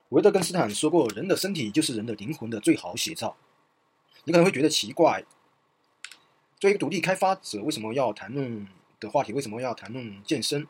维特根斯坦说过，人的身体就是人的灵魂的最好写照。你可能会觉得奇怪，作为一个独立开发者，为什么要谈论的话题，为什么要谈论健身？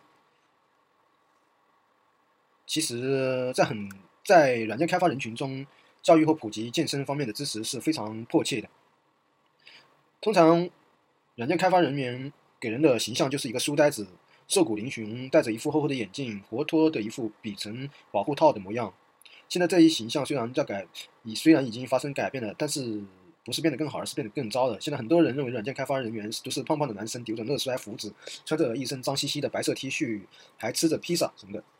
其实在软件开发人群中，教育和普及健身方面的知识是非常迫切的。通常，软件开发人员给人的形象就是一个书呆子，瘦骨嶙峋，戴着一副厚厚的眼镜，活脱的一副比成保护套的模样。现在这一形象虽然已经发生改变了，但是不是变得更好，而是变得更糟了。现在很多人认为软件开发人员都是胖胖的男生，留着乐衰胡子，穿着一身脏兮兮的白色 T 恤，还吃着披萨什么的。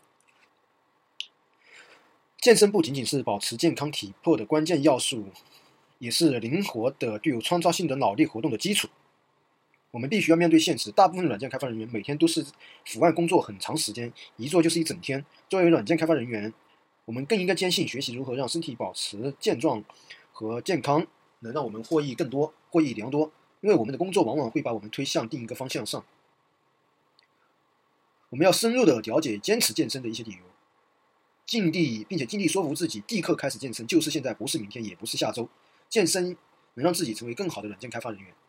健身不仅仅是保持健康体魄的关键要素，也是灵活的、具有创造性的脑力活动的基础。我们必须要面对现实，大部分软件开发人员每天都是伏案工作很长时间，一做就是一整天。作为软件开发人员，我们更应该坚信学习如何让身体保持健壮和健康，能让我们获益良多。因为我们的工作往往会把我们推向另一个方向上。我们要深入的了解坚持健身的一些理由，并且尽力说服自己，立刻开始健身，就是现在，不是明天，也不是下周。健身能让自己成为更好的软件开发人员。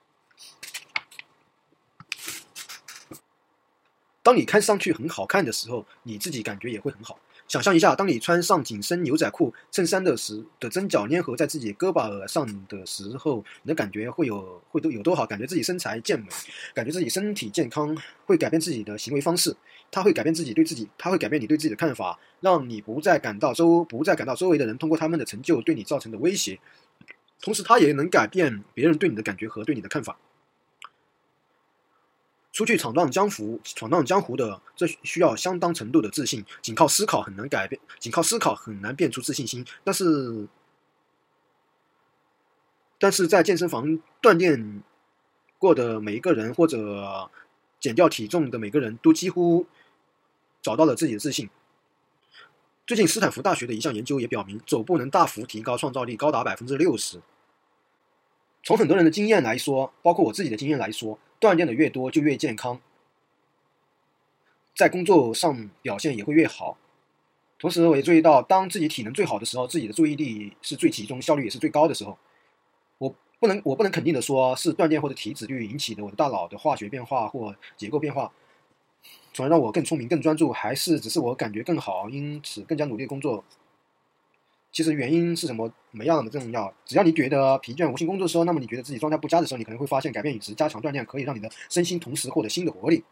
当你看上去很好看的时候，你自己感觉也会很好。想象一下，当你穿上紧身牛仔裤、衬衫的针脚粘合在自己胳膊上的时候，你的感觉会有多好？感觉自己身材健美，感觉自己身体健康，会改变自己的行为方式。它会改变你对自己的看法，让你不再感到周围的人通过他们的成就对你造成的威胁。同时，它也能改变别人对你的感觉和对你的看法。出去闯荡江湖的，这需要相当程度的自信。仅靠思考很难变出自信心。但是在健身房锻炼过的每一个人，或者减掉体重的每个人都几乎找到了自己的自信。最近斯坦福大学的一项研究也表明，走步能大幅提高创造力，高达60%。从很多人的经验来说，包括我自己的经验来说，锻炼的越多就越健康，在工作上表现也会越好。同时我也注意到，当自己体能最好的时候，自己的注意力是最集中，效率也是最高的时候。我不能肯定的说是锻炼或者体脂率引起的我的大脑的化学变化或结构变化，从而让我更聪明更专注，还是只是我感觉更好，因此更加努力工作。其实原因是什么没那么重要，只要你觉得疲倦无心工作的时候，那么你觉得自己状态不佳的时候，你可能会发现改变饮食、加强锻炼可以让你的身心同时获得新的活力。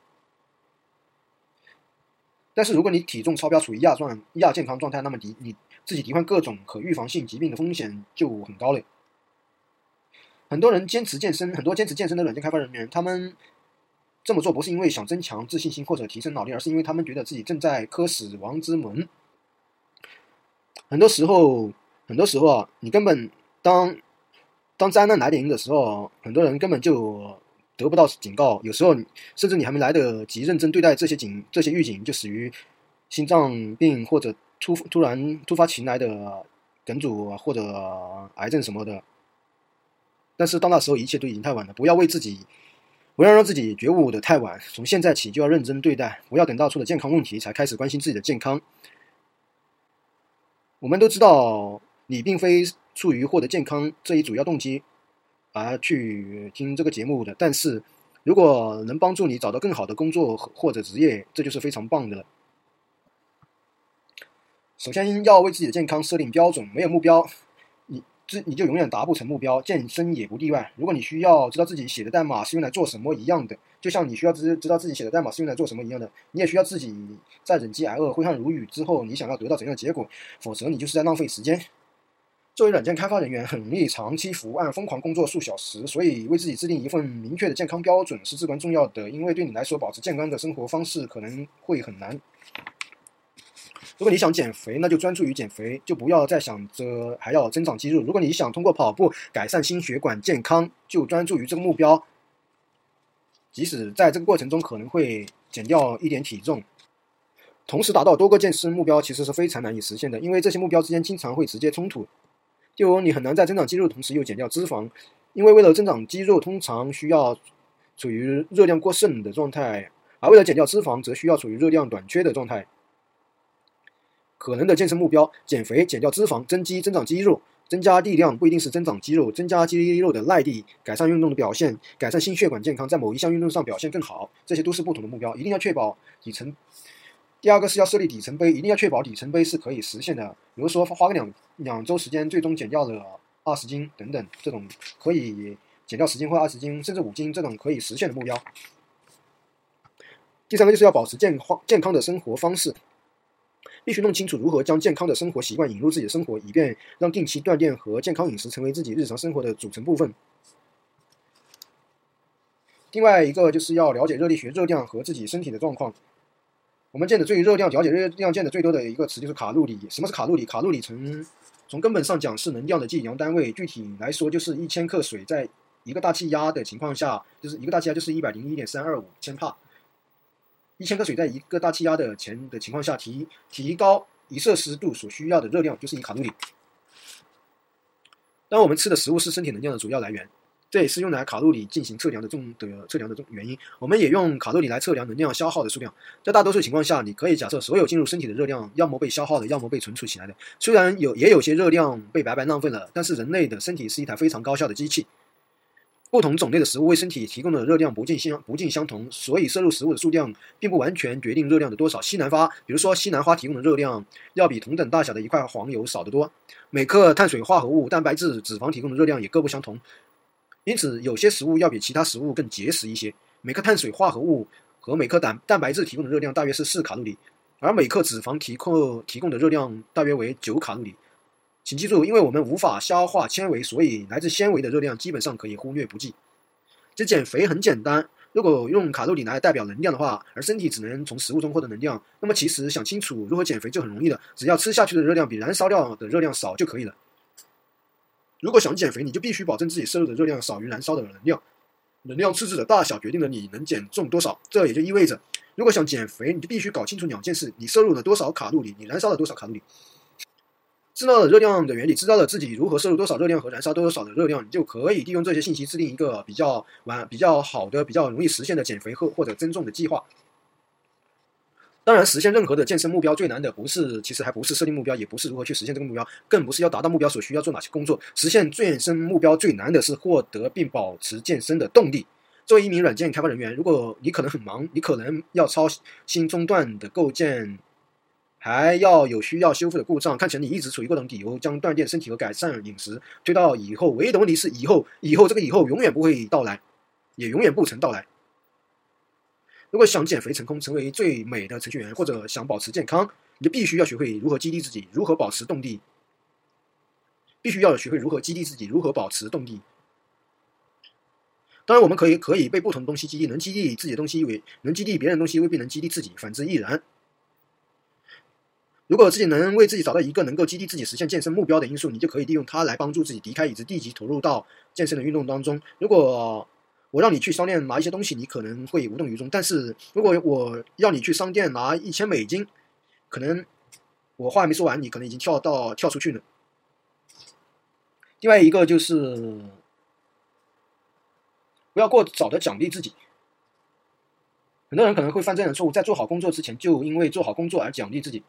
但是如果你体重超标，处于亚健康状态，那么你自己罹患各种可预防性疾病的风险就很高了。很多坚持健身的软件开发人员，他们这么做不是因为想增强自信心或者提升脑力，而是因为他们觉得自己正在磕死亡之门。很多时候啊，你根本当灾难来临的时候，很多人根本就得不到警告，有时候甚至你还没来得及认真对待这些预警，就死于心脏病或者突然突发情来的梗阻或者癌症什么的。但是到那时候一切都已经太晚了，不要让自己觉悟的太晚，从现在起就要认真对待，不要等到出了健康问题才开始关心自己的健康。我们都知道，你并非出于获得健康这一主要动机而去听这个节目的，但是如果能帮助你找到更好的工作或者职业，这就是非常棒的了。首先要为自己的健康设定标准，没有目标，你就永远达不成目标，健身也不例外。如果你需要知道自己写的代码是用来做什么一样的，就像你需要知道自己写的代码是用来做什么一样的，你也需要自己在忍饥挨饿、挥汗如雨之后，你想要得到怎样的结果，否则你就是在浪费时间。作为软件开发人员，很容易长期伏案、疯狂工作数小时，所以为自己制定一份明确的健康标准是至关重要的，因为对你来说，保持健康的生活方式可能会很难。如果你想减肥，那就专注于减肥，就不要再想着还要增长肌肉。如果你想通过跑步改善心血管健康，就专注于这个目标，即使在这个过程中可能会减掉一点体重。同时达到多个健身目标其实是非常难以实现的，因为这些目标之间经常会直接冲突。就如你很难在增长肌肉的同时又减掉脂肪，因为为了增长肌肉通常需要处于热量过剩的状态，而为了减掉脂肪则需要处于热量短缺的状态。 可能的健身目标：减肥、减掉脂肪、增肌、增长肌肉。增加力量不一定是增长肌肉，增加肌肉的耐力，改善运动的表现，改善心血管健康，在某一项运动上表现更好，这些都是不同的目标，一定要确保底层。第二个是要设立里程碑，一定要确保里程碑是可以实现的，比如说花个两周时间，最终减掉了20斤等等，这种可以减掉10斤或20斤，甚至5斤，这种可以实现的目标。第三个就是要保持健康的生活方式。必须弄清楚如何将健康的生活习惯引入自己的生活，以便让定期锻炼和健康饮食成为自己日常生活的组成部分。另外一个就是要了解热力学热量和自己身体的状况。我们了解热量见的最多的一个词就是卡路里。什么是卡路里？卡路里从根本上讲是能量的计量单位，具体来说就是1000克水在一个大气压的情况下，就是一个大气压就是 101.325 千帕。1000克水在一个大气压的情况下提高1摄氏度所需要的热量就是1卡路里。当然我们吃的食物是身体能量的主要来源，这也是用来卡路里进行测量的原因。我们也用卡路里来测量能量消耗的数量。在大多数情况下，你可以假设所有进入身体的热量要么被消耗的，要么被存储起来的。虽然也有些热量被白白浪费了，但是人类的身体是一台非常高效的机器。不同种类的食物为身体提供的热量不尽相同，所以摄入食物的数量并不完全决定热量的多少。比如说西兰花提供的热量要比同等大小的一块黄油少得多。每克碳水化合物、蛋白质、脂肪提供的热量也各不相同，因此有些食物要比其他食物更节食一些。每克碳水化合物和每克蛋白质提供的热量大约是4卡路里，而每克脂肪提供的热量大约为9卡路里。请记住，因为我们无法消化纤维，所以来自纤维的热量基本上可以忽略不计。这减肥很简单，如果用卡路里来代表能量的话，而身体只能从食物中获得能量，那么其实想清楚如何减肥就很容易了，只要吃下去的热量比燃烧掉的热量少就可以了。如果想减肥，你就必须保证自己摄入的热量少于燃烧的能量。能量赤字的大小决定了你能减重多少，这也就意味着，如果想减肥，你就必须搞清楚2件事：你摄入了多少卡路里，你燃烧了多少卡路里。知道了热量的原理，知道了自己如何摄入多少热量和燃烧多少的热量，你就可以利用这些信息制定一个比较好的、比较容易实现的减肥或者增重的计划。当然，实现任何的健身目标最难的其实还不是设定目标，也不是如何去实现这个目标，更不是要达到目标所需要做哪些工作。实现健身目标最难的是获得并保持健身的动力。作为一名软件开发人员，如果你可能很忙，你可能要操心中断的构建，还要有需要修复的故障，看起来你一直处于各种理由将锻炼身体和改善饮食推到以后。唯一的问题是以后这个以后永远不会到来，也永远不曾到来。如果想减肥成功，成为最美的程序员，或者想保持健康，你就必须要学会如何激励自己，如何保持动力。当然，我们可以被不同的东西激励，能激励自己的东西能激励别人的东西未必能激励自己，反之亦然。如果自己能为自己找到一个能够激励自己实现健身目标的因素，你就可以利用它来帮助自己离开椅子，立即投入到健身的运动当中。如果我让你去商店拿一些东西，你可能会无动于衷，但是如果我要你去商店拿$1000，可能我话还没说完，你可能已经跳出去了。另外一个就是不要过早的奖励自己。很多人可能会犯这样的错误，在做好工作之前就因为做好工作而奖励自己。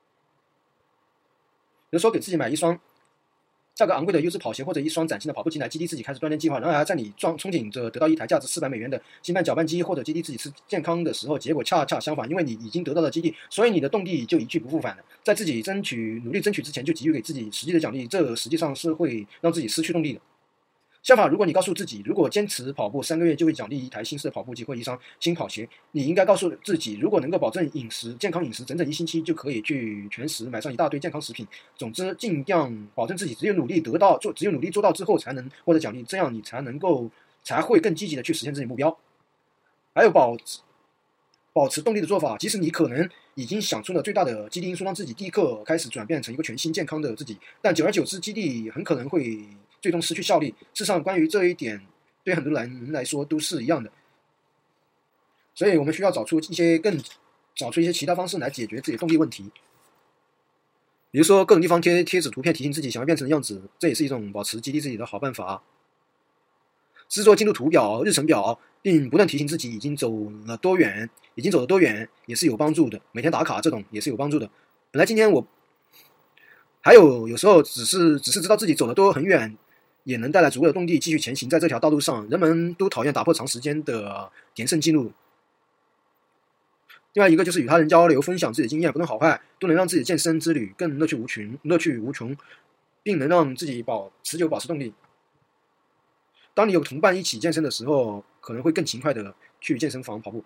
比如说给自己买一双价格昂贵的优质跑鞋，或者一双崭新的跑步机来激励自己开始锻炼计划。然而在你憧憬着得到一台价值$400的新版搅拌机，或者激励自己吃健康的时候，结果恰恰相反，因为你已经得到了激励，所以你的动力就一去不复返了。在自己努力争取之前就给予给自己实际的奖励，这实际上是会让自己失去动力的。相反，如果你告诉自己，如果坚持跑步3个月就会奖励一台新式的跑步机或一双新跑鞋，你应该告诉自己，如果能够保证健康饮食整整1星期，就可以去全食买上一大堆健康食品。总之，尽量保证自己只有努力做到之后才能获得奖励，这样你才会更积极的去实现自己目标。还有保持动力的做法，即使你可能已经想出了最大的激励因素，让自己立刻开始转变成一个全新健康的自己，但久而久之，激励很可能会最终失去效力。事实上，关于这一点，对很多人来说都是一样的。所以我们需要找出一些其他方式来解决自己的动力问题。比如说，各种地方贴纸图片提醒自己想要变成的样子，这也是一种保持激励自己的好办法。制作进度图表、日程表，并不断提醒自己已经走了多远，也是有帮助的。每天打卡这种也是有帮助的。本来今天我还有时候只是知道自己走的都很远，也能带来足够的动力继续前行在这条道路上。人们都讨厌打破长时间的连胜记录。另外一个就是与他人交流，分享自己的经验，不论好坏，都能让自己健身之旅更乐趣无穷，并能让自己持久保持动力。当你有同伴一起健身的时候，可能会更勤快的去健身房跑步。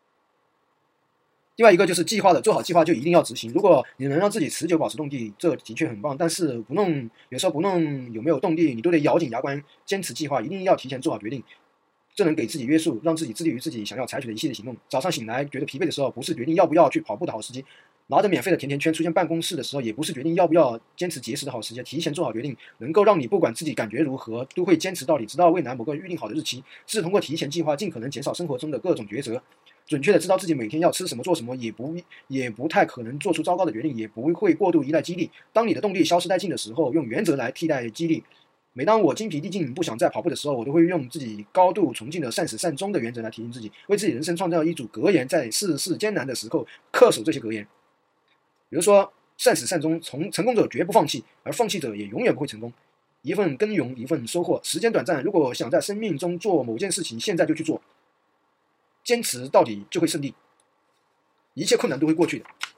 另外一个就是做好计划就一定要执行。如果你能让自己持久保持动力，这的确很棒。但是有时候不论有没有动力，你都得咬紧牙关坚持计划，一定要提前做好决定。这能给自己约束，让自己致力于自己想要采取的一系列行动。早上醒来觉得疲惫的时候，不是决定要不要去跑步的好时机；拿着免费的甜甜圈出现办公室的时候，也不是决定要不要坚持节食的好时机。提前做好决定，能够让你不管自己感觉如何，都会坚持到底，直到未来某个预定好的日期。是通过提前计划，尽可能减少生活中的各种抉择，准确的知道自己每天要吃什么做什么，也不太可能做出糟糕的决定，也不会过度依赖激励。当你的动力消失殆尽的时候，用原则来替代激励。每当我精疲力尽不想再跑步的时候，我都会用自己高度崇敬的善始善终的原则来提醒自己，为自己人生创造一组格言，在世事艰难的时候恪守这些格言。比如说善始善终，成功者绝不放弃，而放弃者也永远不会成功。一份耕耘一份收获，时间短暂，如果想在生命中做某件事情，现在就去做，坚持到底就会胜利，一切困难都会过去的。